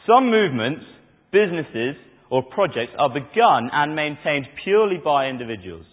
Some movements, businesses, or projects are begun and maintained purely by individuals.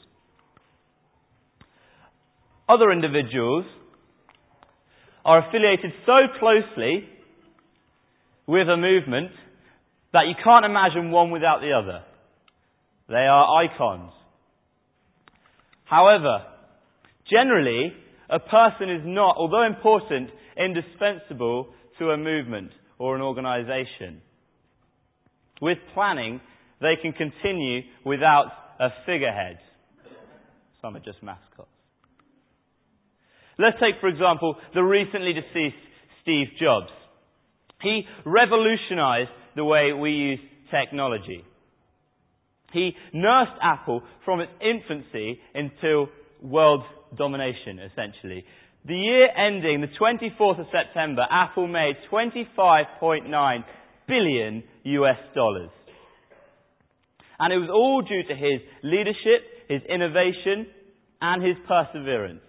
Other individuals are affiliated so closely with a movement that you can't imagine one without the other. They are icons. However, generally, a person is not, although important, indispensable to a movement or an organisation. With planning, they can continue without a figurehead. Some are just mascots. Let's take, for example, the recently deceased Steve Jobs. He revolutionized the way we use technology. He nursed Apple from its infancy until world domination, essentially. The year ending the 24th of September, Apple made $25.9 billion US. And it was all due to his leadership, his innovation, and his perseverance.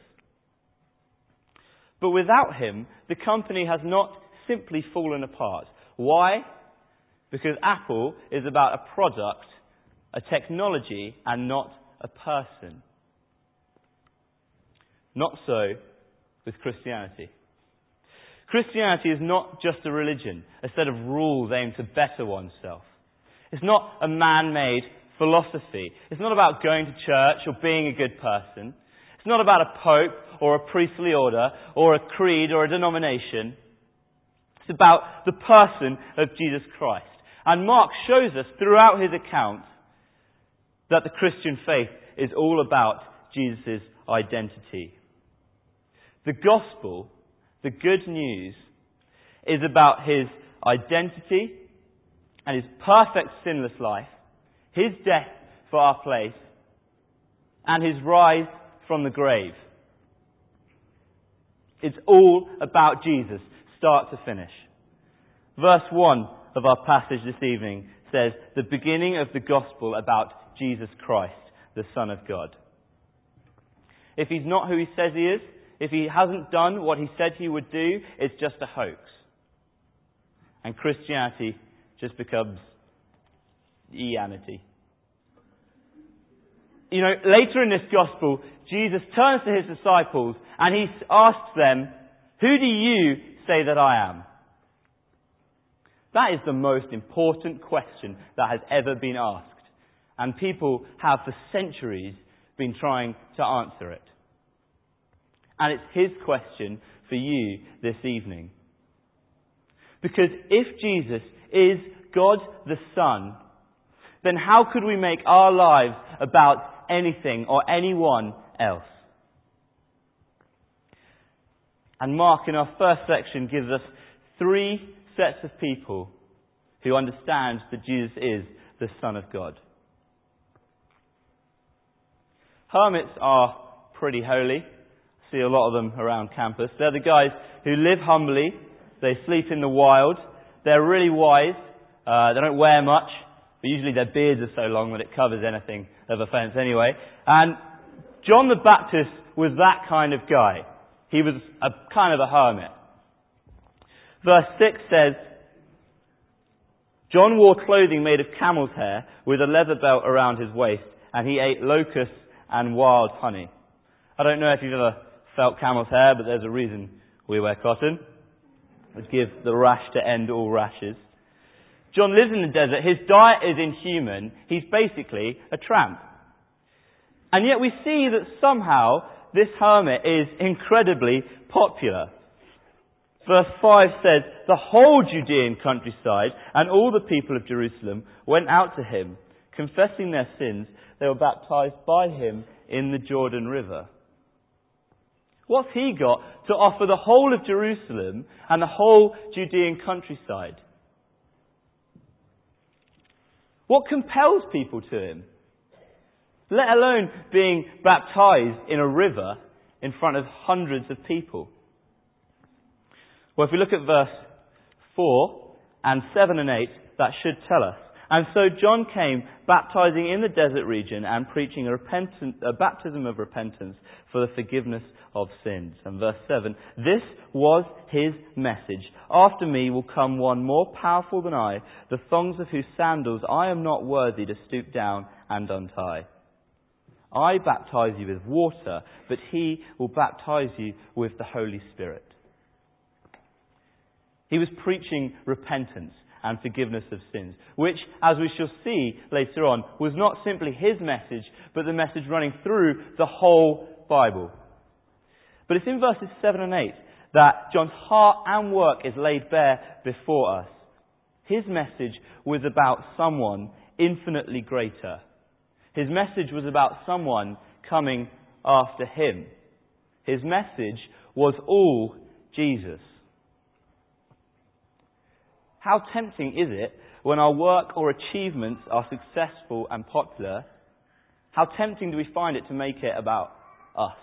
But without him, the company has not simply fallen apart. Why? Because Apple is about a product, a technology, and not a person. Not so with Christianity. Christianity is not just a religion, a set of rules aimed to better oneself. It's not a man-made philosophy. It's not about going to church or being a good person. It's not about a pope or a priestly order or a creed or a denomination. It's about the person of Jesus Christ. And Mark shows us throughout his account that the Christian faith is all about Jesus' identity. The gospel, the good news, is about his identity and his perfect sinless life, his death for our place, and his rise from the grave. It's all about Jesus, start to finish. Verse 1 of our passage this evening says, the beginning of the gospel about Jesus Christ, the Son of God. If he's not who he says he is, if he hasn't done what he said he would do, it's just a hoax. And Christianity just becomes Ianity. You know, later in this gospel, Jesus turns to his disciples and he asks them, who do you say that I am? That is the most important question that has ever been asked. And people have for centuries been trying to answer it. And it's his question for you this evening. Because if Jesus is God the Son, then how could we make our lives about anything or anyone else? And Mark, in our first section, gives us 3 sets of people who understand that Jesus is the Son of God. Hermits are pretty holy. I see a lot of them around campus. They're the guys who live humbly. They sleep in the wild. They're really wise. They don't wear much, but usually their beards are so long that it covers anything of offence anyway. And John the Baptist was that kind of guy. He was a kind of a hermit. Verse 6 says, John wore clothing made of camel's hair with a leather belt around his waist, and he ate locusts and wild honey. I don't know if you've ever felt camel's hair, but there's a reason we wear cotton. It gives the rash to end all rashes. John lives in the desert. His diet is inhuman. He's basically a tramp. And yet we see that somehow this hermit is incredibly popular. Verse 5 says, the whole Judean countryside and all the people of Jerusalem went out to him. Confessing their sins, they were baptized by him in the Jordan River. What's he got to offer the whole of Jerusalem and the whole Judean countryside? What compels people to him? Let alone being baptized in a river in front of hundreds of people. Well, if we look at verse 4 and 7 and 8, that should tell us. And so John came, baptizing in the desert region and preaching a baptism of repentance for the forgiveness of sins. And verse 7, this was his message. After me will come one more powerful than I, the thongs of whose sandals I am not worthy to stoop down and untie. I baptize you with water, but he will baptize you with the Holy Spirit. He was preaching repentance and forgiveness of sins, which, as we shall see later on, was not simply his message, but the message running through the whole Bible. But it's in verses 7 and 8 that John's heart and work is laid bare before us. His message was about someone infinitely greater. His message was about someone coming after him. His message was all Jesus. How tempting is it when our work or achievements are successful and popular? How tempting do we find it to make it about us?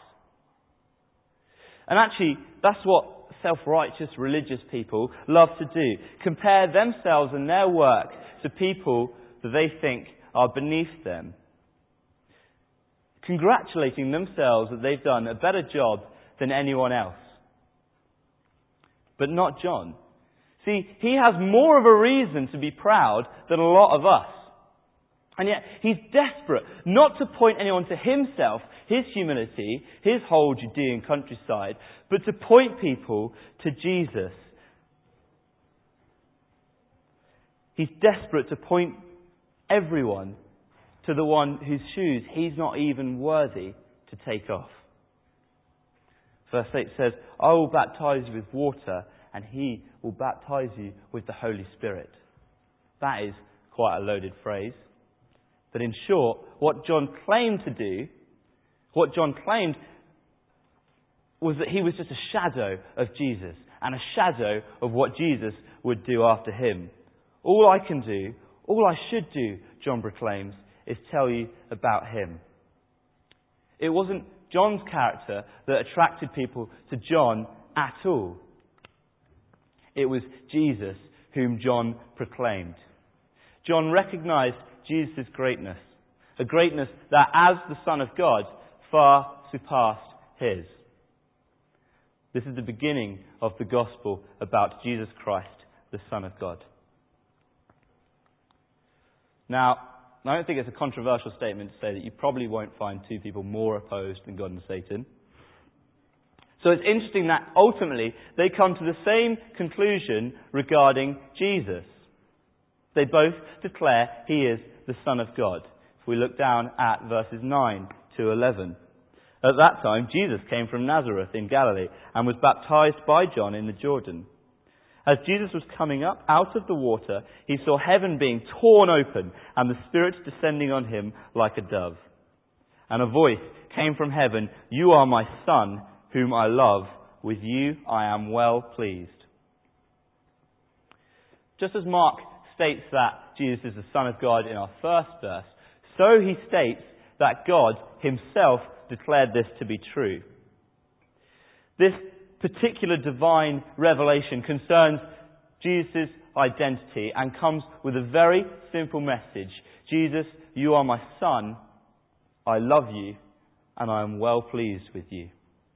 And actually, that's what self-righteous religious people love to do. Compare themselves and their work to people that they think are beneath them. Congratulating themselves that they've done a better job than anyone else. But not John. See, he has more of a reason to be proud than a lot of us. And yet, he's desperate not to point anyone to himself, his humility, his whole Judean countryside, but to point people to Jesus. He's desperate to point everyone to the one whose shoes he's not even worthy to take off. Verse 8 says, I will baptize you with water, and he will baptize you with the Holy Spirit. That is quite a loaded phrase. But in short, what John claimed to do, what John claimed was that he was just a shadow of Jesus and a shadow of what Jesus would do after him. All I can do, all I should do, John proclaims, is tell you about him. It wasn't John's character that attracted people to John at all. It was Jesus whom John proclaimed. John recognized Jesus' greatness, a greatness that, as the Son of God, far surpassed his. This is the beginning of the gospel about Jesus Christ, the Son of God. Now, I don't think it's a controversial statement to say that you probably won't find two people more opposed than God and Satan. So it's interesting that ultimately they come to the same conclusion regarding Jesus. They both declare he is the Son of God. If we look down at verses 9 to 11. At that time, Jesus came from Nazareth in Galilee and was baptized by John in the Jordan. As Jesus was coming up out of the water, he saw heaven being torn open and the Spirit descending on him like a dove. And a voice came from heaven, "You are my Son, whom I love. With you I am well pleased." Just as Mark states that Jesus is the Son of God in our first verse, so he states that God himself declared this to be true. This particular divine revelation concerns Jesus' identity and comes with a very simple message. Jesus, you are my Son, I love you, and I am well pleased with you.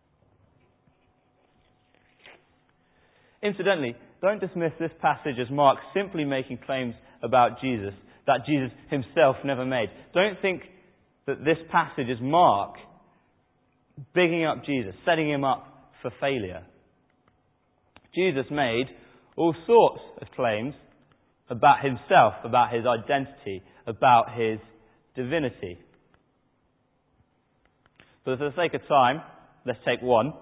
Incidentally, don't dismiss this passage as Mark simply making claims about Jesus that Jesus himself never made. Don't think that this passage is Mark bigging up Jesus, setting him up for failure. Jesus made all sorts of claims about himself, about his identity, about his divinity. But for the sake of time, let's take one.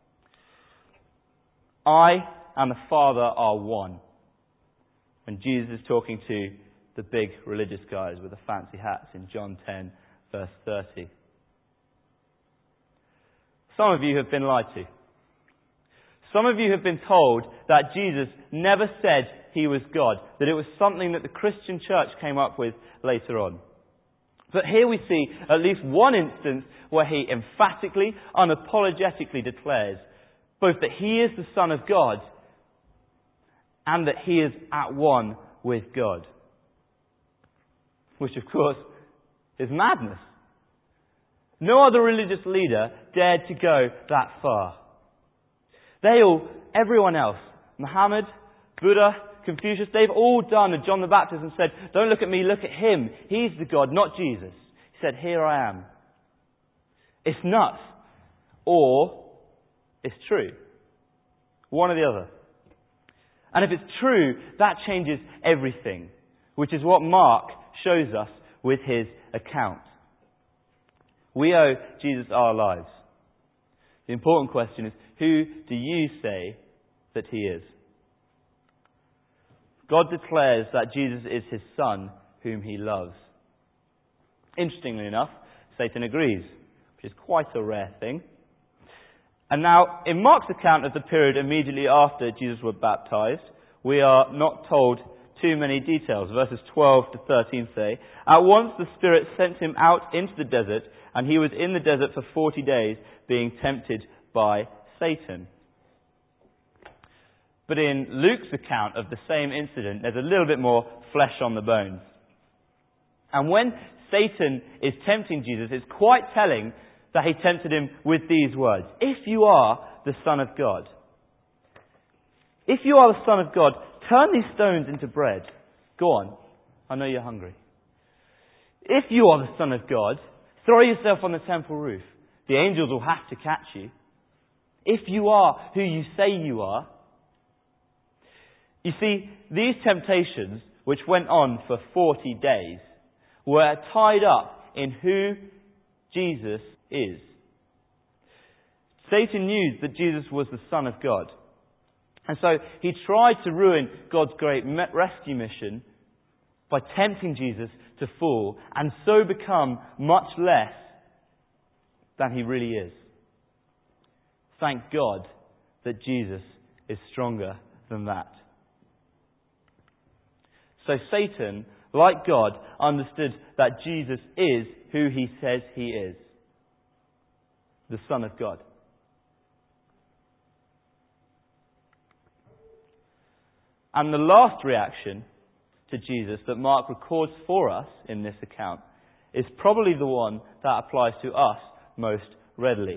I and the Father are one. When Jesus is talking to the big religious guys with the fancy hats in John 10, verse 30. Some of you have been lied to. Some of you have been told that Jesus never said he was God, that it was something that the Christian church came up with later on. But here we see at least one instance where he emphatically, unapologetically declares both that he is the Son of God and that he is at one with God. which of course is madness. No other religious leader dared to go that far. Everyone else, Muhammad, Buddha, Confucius, they've all done as John the Baptist and said, don't look at me, look at him. He's the God, not Jesus. He said, here I am. It's nuts. Or it's true. One or the other. And if it's true, that changes everything, which is what Mark shows us with his account. We owe Jesus our lives. The important question is, who do you say that he is? God declares that Jesus is his Son, whom he loves. Interestingly enough, Satan agrees, which is quite a rare thing. And now, in Mark's account of the period immediately after Jesus was baptized, we are not told too many details. Verses 12 to 13 say, at once the Spirit sent him out into the desert, and he was in the desert for 40 days, being tempted by Satan. But in Luke's account of the same incident, there's a little bit more flesh on the bones. And when Satan is tempting Jesus, it's quite telling that he tempted him with these words. If you are the Son of God, if you are the Son of God, turn these stones into bread. Go on. I know you're hungry. If you are the Son of God, throw yourself on the temple roof. The angels will have to catch you. If you are who you say you are. You see, these temptations, which went on for 40 days, were tied up in who Jesus is. Satan knew that Jesus was the Son of God. And so he tried to ruin God's great rescue mission by tempting Jesus to fall and so become much less than he really is. Thank God that Jesus is stronger than that. So Satan, like God, understood that Jesus is who he says he is. The Son of God. And the last reaction to Jesus that Mark records for us in this account is probably the one that applies to us most readily.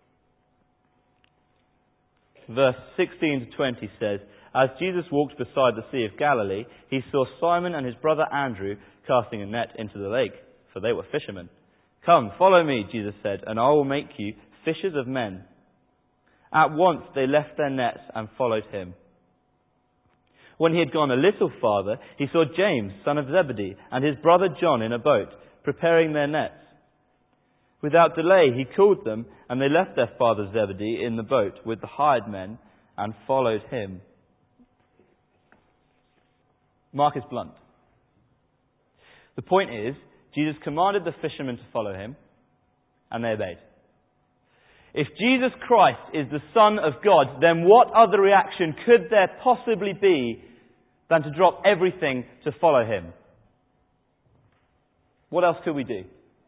Verse 16 to 20 says, as Jesus walked beside the Sea of Galilee, he saw Simon and his brother Andrew casting a net into the lake, for they were fishermen. Come, follow me, Jesus said, and I will make you fishers of men. At once they left their nets and followed him. When he had gone a little farther, he saw James, son of Zebedee, and his brother John in a boat, preparing their nets. Without delay he called them, and they left their father Zebedee in the boat with the hired men and followed him. Mark is blunt. The point is, Jesus commanded the fishermen to follow him, and they obeyed. If Jesus Christ is the Son of God, then what other reaction could there possibly be than to drop everything to follow him? What else could we do?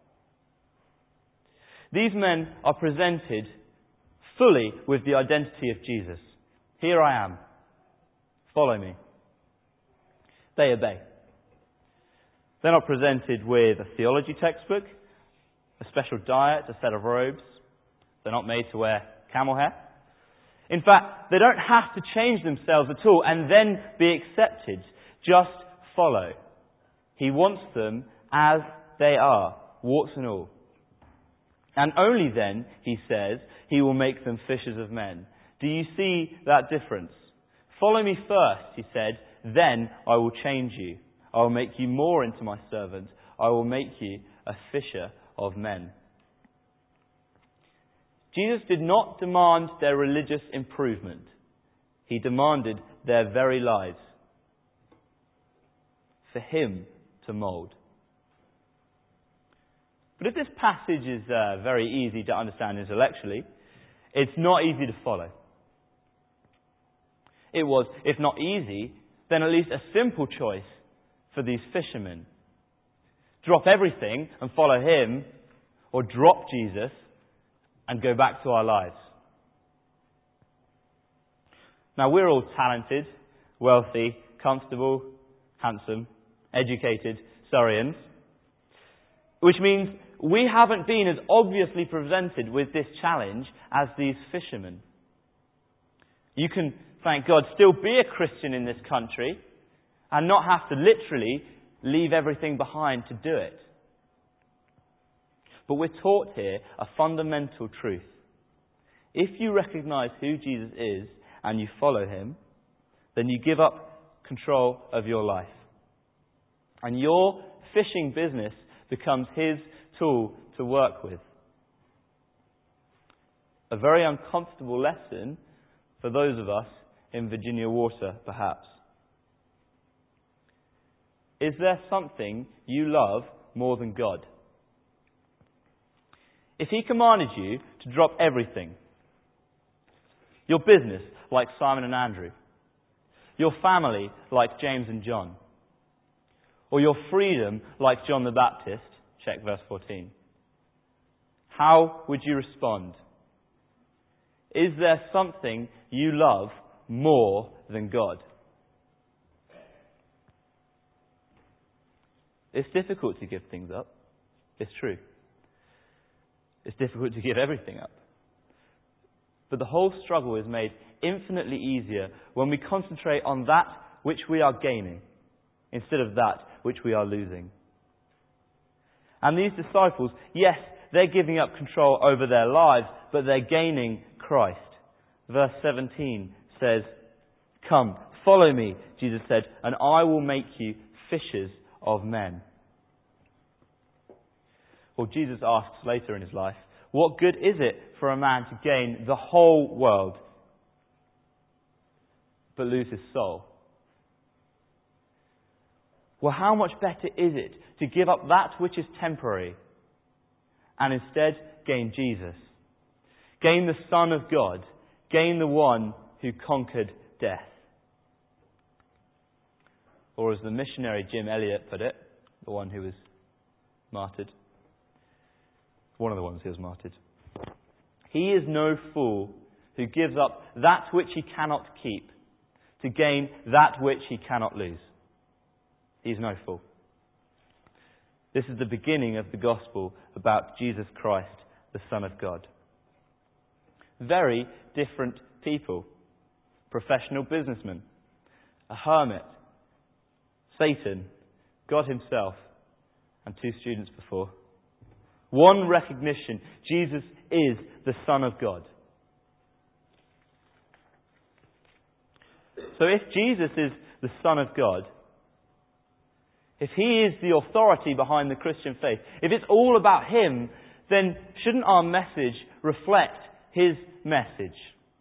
These men are presented fully with the identity of Jesus. Here I am. Follow me. They obey. They're not presented with a theology textbook, a special diet, a set of robes. They're not made to wear camel hair. In fact, they don't have to change themselves at all and then be accepted. Just follow. He wants them as they are, warts and all. And only then, he says, he will make them fishers of men. Do you see that difference? Follow me first, he said, then I will change you. I will make you more into my servant. I will make you a fisher of men. Jesus did not demand their religious improvement. He demanded their very lives for him to mould. But if this passage is very easy to understand intellectually, it's not easy to follow. It was, if not easy, then at least a simple choice for these fishermen. Drop everything and follow him, or drop Jesus and go back to our lives. Now, we're all talented, wealthy, comfortable, handsome, educated Surreyans. Which means we haven't been as obviously presented with this challenge as these fishermen. You can, thank God, still be a Christian in this country and not have to literally leave everything behind to do it. But we're taught here a fundamental truth. If you recognize who Jesus is and you follow him, then you give up control of your life. And your fishing business becomes his tool to work with. A very uncomfortable lesson for those of us in Virginia water, perhaps. Is there something you love more than God? If he commanded you to drop everything, your business, like Simon and Andrew, your family, like James and John, or your freedom, like John the Baptist, check verse 14, how would you respond? Is there something you love more than God? It's difficult to give things up. It's true. It's difficult to give everything up. But the whole struggle is made infinitely easier when we concentrate on that which we are gaining instead of that which we are losing. And these disciples, yes, they're giving up control over their lives, but they're gaining Christ. Verse 17 says, "Come, follow me," Jesus said, "and I will make you fishers of men." Well, Jesus asks later in his life, what good is it for a man to gain the whole world but lose his soul? Well, how much better is it to give up that which is temporary and instead gain Jesus? Gain the Son of God. Gain the one who conquered death. Or as the missionary Jim Elliot put it, the one who was martyred, one of the ones who was martyred, he is no fool who gives up that which he cannot keep to gain that which he cannot lose. He's no fool. This is the beginning of the gospel about Jesus Christ, the Son of God. Very different people. Professional businessman, a hermit, Satan, God himself, and 2 students before. One recognition: Jesus is the Son of God. So if Jesus is the Son of God, if he is the authority behind the Christian faith, if it's all about him, then shouldn't our message reflect his message?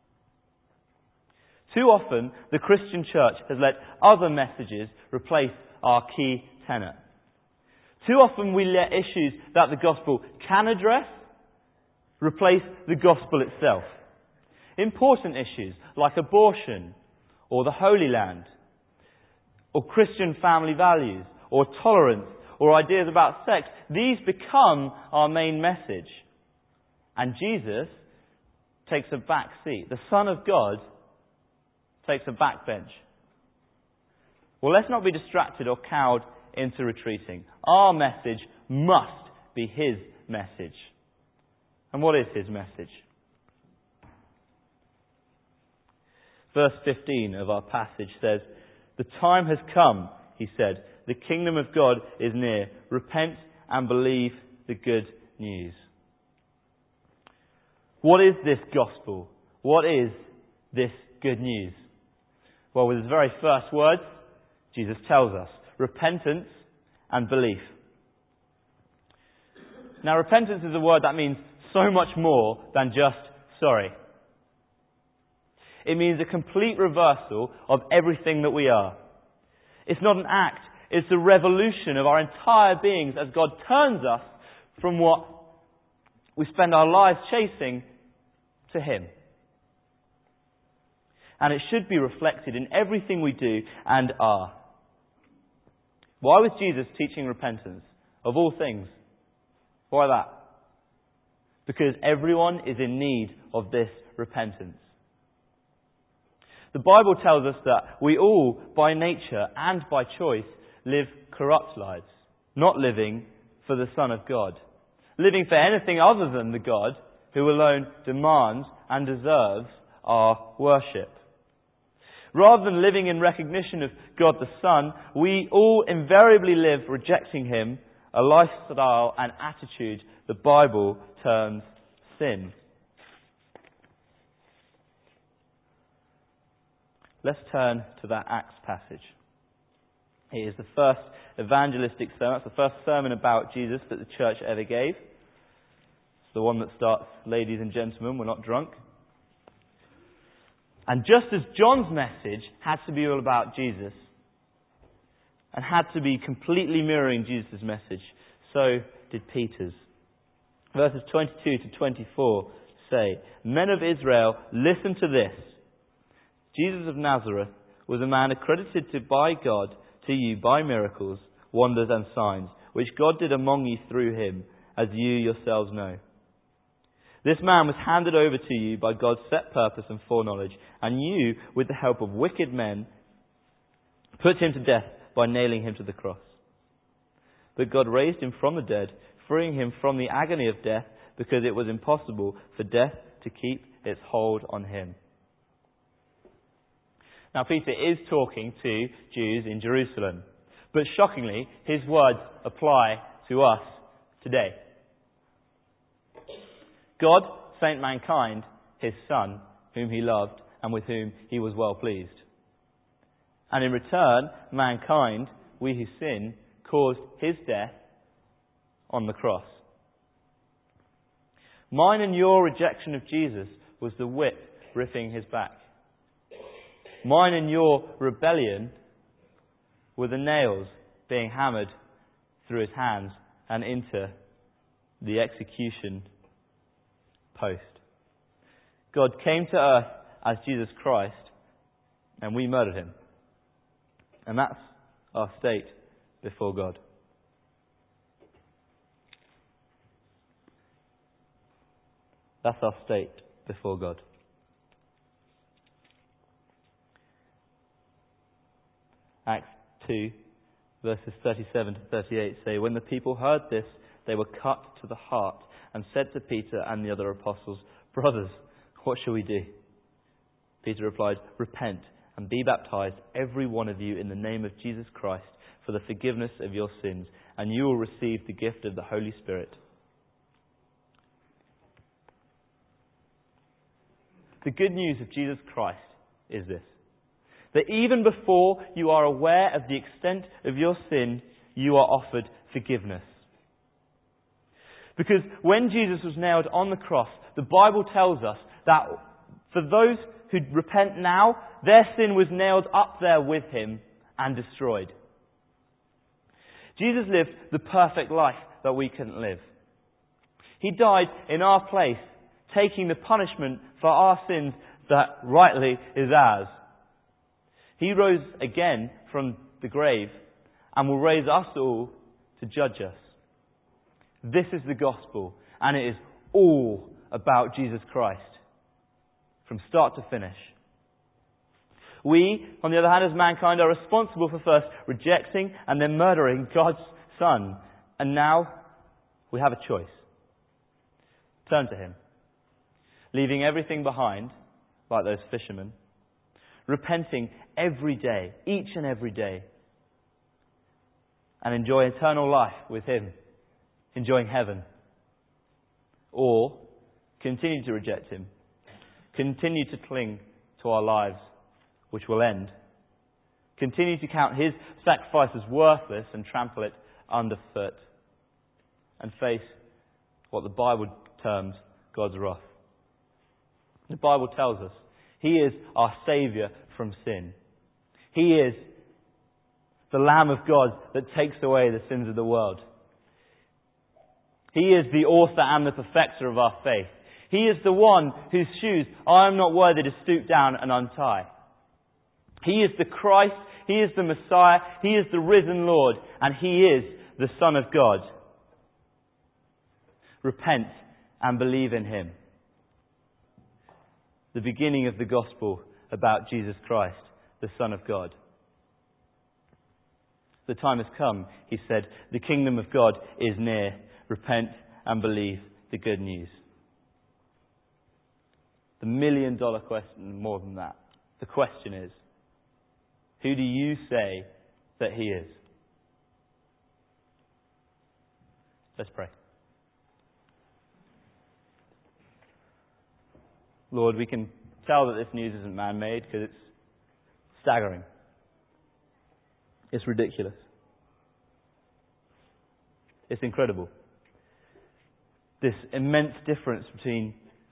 Too often, the Christian church has let other messages replace our key tenet. Too often we let issues that the gospel can address replace the gospel itself. Important issues like abortion, or the Holy Land, or Christian family values, or tolerance, or ideas about sex, these become our main message. And Jesus takes a back seat. The Son of God takes a back bench. Well, let's not be distracted or cowed into retreating. Our message must be his message. And what is his message? Verse 15 of our passage says, "The time has come," he said. "The kingdom of God is near. Repent and believe the good news." What is this gospel? What is this good news? Well, with his very first words, Jesus tells us: repentance and belief. Now, repentance is a word that means so much more than just sorry. It means a complete reversal of everything that we are. It's not an act, it's a revolution of our entire beings as God turns us from what we spend our lives chasing to him. And it should be reflected in everything we do and are. Why was Jesus teaching repentance? Of all things. Why that? Because everyone is in need of this repentance. The Bible tells us that we all, by nature and by choice, live corrupt lives, not living for the Son of God, living for anything other than the God who alone demands and deserves our worship. Rather than living in recognition of God the Son, we all invariably live rejecting Him, a lifestyle and attitude the Bible terms sin. Let's turn to that Acts passage. It is the first evangelistic sermon. It's the first sermon about Jesus that the church ever gave. It's the one that starts, "Ladies and gentlemen, we're not drunk." And just as John's message had to be all about Jesus and had to be completely mirroring Jesus' message, so did Peter's. Verses 22 to 24 say, "Men of Israel, listen to this. Jesus of Nazareth was a man accredited by God to you by miracles, wonders and signs, which God did among you through him, as you yourselves know. This man was handed over to you by God's set purpose and foreknowledge, and you, with the help of wicked men, put him to death by nailing him to the cross. But God raised him from the dead, freeing him from the agony of death, because it was impossible for death to keep its hold on him." Now, Peter is talking to Jews in Jerusalem, but shockingly, his words apply to us today. God sent mankind his Son, whom he loved and with whom he was well pleased. And in return, mankind, we who sin, caused his death on the cross. Mine and your rejection of Jesus was the whip ripping his back. Mine and your rebellion were the nails being hammered through his hands and into the execution post. God came to earth as Jesus Christ, and we murdered him. And that's our state before God. That's our state before God. Acts 2, verses 37 to 38 say, "When the people heard this, they were cut to the heart and said to Peter and the other apostles, 'Brothers, what shall we do?' Peter replied, 'Repent and be baptized, every one of you, in the name of Jesus Christ, for the forgiveness of your sins, and you will receive the gift of the Holy Spirit.'" The good news of Jesus Christ is this: that even before you are aware of the extent of your sin, you are offered forgiveness. Because when Jesus was nailed on the cross, the Bible tells us that for those who repent now, their sin was nailed up there with him and destroyed. Jesus lived the perfect life that we couldn't live. He died in our place, taking the punishment for our sins that rightly is ours. He rose again from the grave and will raise us all to judge us. This is the gospel, and it is all about Jesus Christ, from start to finish. We, on the other hand, as mankind, are responsible for first rejecting and then murdering God's Son. And now we have a choice. Turn to him, leaving everything behind, like those fishermen, repenting every day, each and every day, and enjoy eternal life with him, enjoying heaven. Or continue to reject him, continue to cling to our lives, which will end, continue to count his sacrifice as worthless and trample it underfoot, and face what the Bible terms God's wrath. The Bible tells us he is our Saviour from sin. He is the Lamb of God that takes away the sins of the world. He is the author and the perfecter of our faith. He is the one whose shoes I am not worthy to stoop down and untie. He is the Christ, he is the Messiah, he is the risen Lord, and he is the Son of God. Repent and believe in him. The beginning of the gospel about Jesus Christ, the Son of God. The time has come, he said. The kingdom of God is near. Repent and believe the good news. The million-dollar question, more than that. The question is, who do you say that he is? Let's pray. Lord, we can tell that this news isn't man-made because it's staggering. It's ridiculous. It's incredible. This immense difference between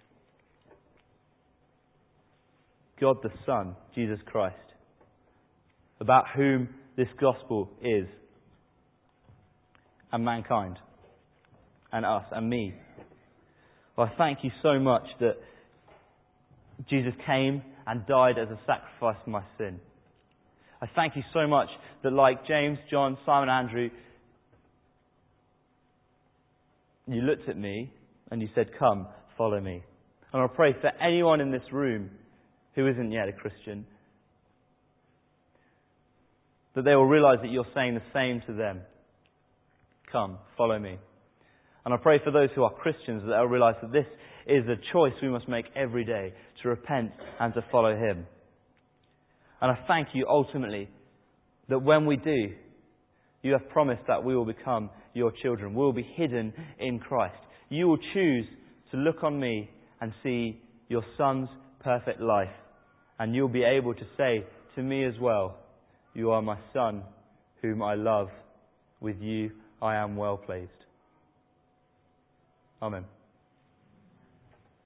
God the Son, Jesus Christ, about whom this gospel is, and mankind, and us, and me. Well, I thank you so much that Jesus came and died as a sacrifice for my sin. I thank you so much that, like James, John, Simon, Andrew, you looked at me and you said, "Come, follow me." And I pray for anyone in this room who isn't yet a Christian, that they will realise that you're saying the same to them. Come, follow me. And I pray for those who are Christians that they'll realise that this is a choice we must make every day, to repent and to follow him. And I thank you ultimately that when we do, you have promised that we will become your children. We will be hidden in Christ. You will choose to look on me and see your Son's perfect life. And you'll be able to say to me as well, "You are my Son, whom I love. With you I am well pleased." Amen.